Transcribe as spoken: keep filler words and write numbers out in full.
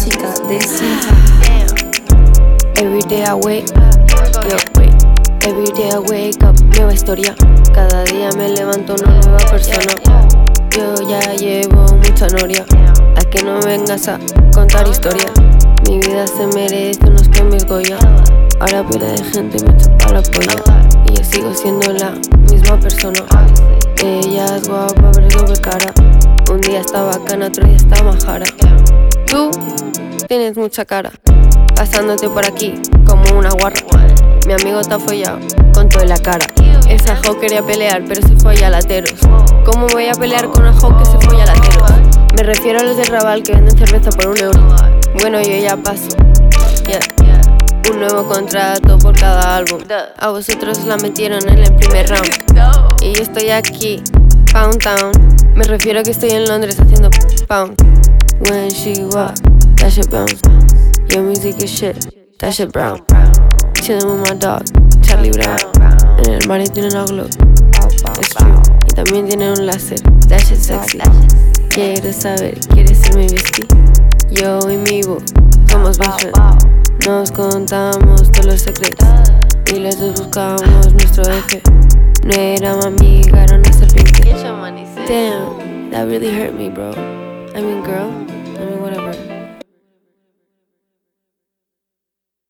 música de cinta. Every day I wake, yo, wait. Every day I wake up, nueva historia. Cada día me levanto una nueva persona. Yo ya llevo mucha noria, a que no vengas a contar historia. Mi vida se merece unos premios Goya. Ahora pila de gente me chupa la polla, y yo sigo siendo la misma persona. Ella es guapa pero es doble cara. Un día está bacana, otro día está majara. Tú tienes mucha cara, pasándote por aquí como una guarra. Mi amigo está follado con todo en la cara. Esa hoe quería pelear pero se folla a lateros. ¿Cómo voy a pelear con una hoe que se folla a lateros? Me refiero a los del Raval que venden cerveza por un euro. Bueno, yo ya paso, yeah. Un nuevo contrato por cada álbum. A vosotros la metieron en el primer round, y yo estoy aquí, Pound Town. Me refiero a que estoy en Londres haciendo pound. When she walk, that shit bounce. Your music is shit, that shit brown. Chillin' with my dog, Charlie Brown. En el mar tiene una glow, it's true. Y también tiene un láser, that shit sexy. Quiero saber, ¿quieres ser mi bestie? Yo y mi boo somos best friends. Nos contamos todos los secretos y los dos buscamos nuestro F. No era mi amiga, era una serpiente. Damn, that really hurt me, bro. I mean, girl.